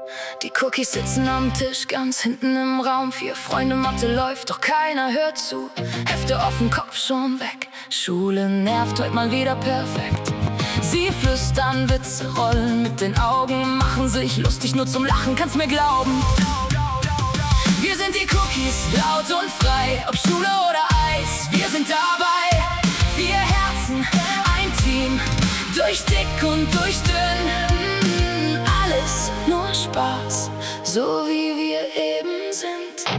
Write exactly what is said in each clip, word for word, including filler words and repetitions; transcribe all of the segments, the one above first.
Die Cookies sitzen am Tisch, ganz hinten im Raum. Vier Freunde, Mathe läuft, doch keiner hört zu. Hefte offen, Kopf schon weg. Schule nervt heute mal wieder perfekt. Sie flüstern, Witze rollen mit den Augen, machen sich lustig nur zum Lachen, kannst mir glauben. Wir sind die Cookies, laut und frei, ob Schule oder Eis, wir sind dabei. Vier Herzen, ein Team, durch dick und durch dünn. Alles nur Spaß, so wie wir eben sind.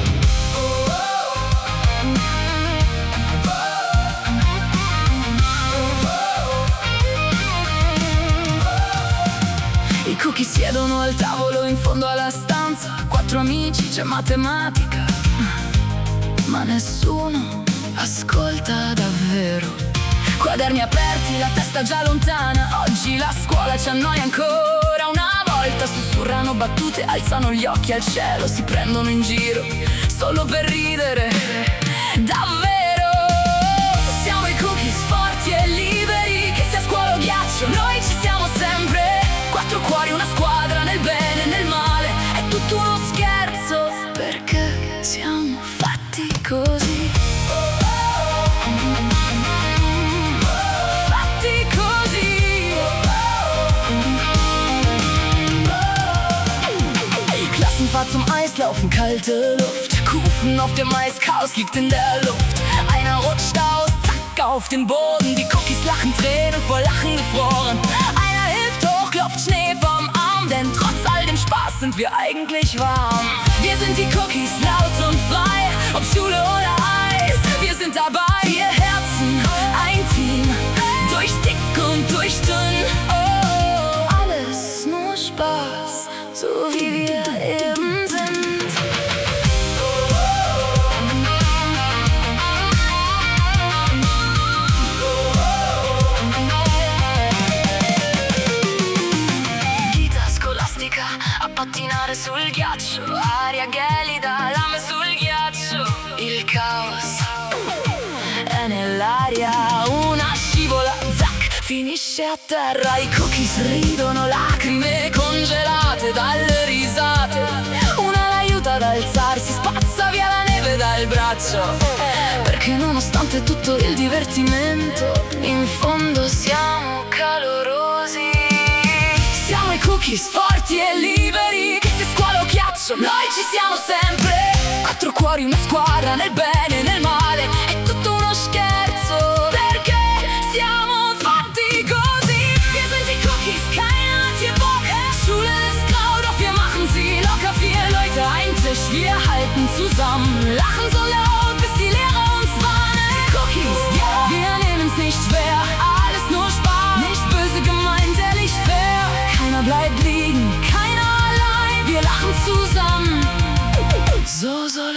I cookies siedono al tavolo in fondo alla stanza. Quattro amici, c'è matematica, ma nessuno ascolta davvero. Quaderni aperti, la testa già lontana. Oggi la scuola ci annoia ancora una volta. Sussurrano battute, alzano gli occhi al cielo, si prendono in giro solo per ridere. Davvero, siamo i cookies forti e liberi, che sia scuola o ghiaccio, noi ci siamo sempre. Quattro cuori, una squadra, nel bene e nel male. È tutto uno scherzo, perché siamo fatti così. Fatti così. Klassenfahrt zum Eislaufen, kalte Luft. Kufen auf dem Eis, Chaos liegt in der Luft. Einer rutscht aus, zack, auf den Boden. Die Cookies lachen, Tränen vor Lachen gefroren. Einer hilft hoch, klopft Schnee vom Arm, denn trotz all dem Spaß sind wir eigentlich warm. Wir sind die Cookies, laut und frei, ob Schule oder Eis, wir sind dabei. Vier Herzen, ein Team, durch dick und durch dünn. Oh, alles nur Spaß, so wie wir eben sind. A pattinare sul ghiaccio, aria gelida, lame sul ghiaccio. Il caos è nell'aria, una scivola, zac, finisce a terra. I cookies ridono, lacrime congelate dalle risate. Una l'aiuta ad alzarsi, spazza via la neve dal braccio, perché nonostante tutto il divertimento, in fondo siamo calorosi. Siamo i cookies forti e liberi, che sia scuola o ghiaccio, noi ci siamo sempre. Quattro cuori, una squadra, nel bene e nel male. È tutto uno scherzo, perché siamo fatti così. Wir sind die Cookies, keiner hat hier Bock. Schule ist grau, doch wir machen sie locker. Vier Leute, ein Tisch, wir halten zusammen. Lachen so laut, bis die Lehrer uns warnen. Die Cookies, yeah, wir nehmen's nicht schwer. Alles nur Spaß, nicht böse gemeint, ehrlich fair. Keiner bleibt liegen, keiner allein, wir lachen zusammen. So soll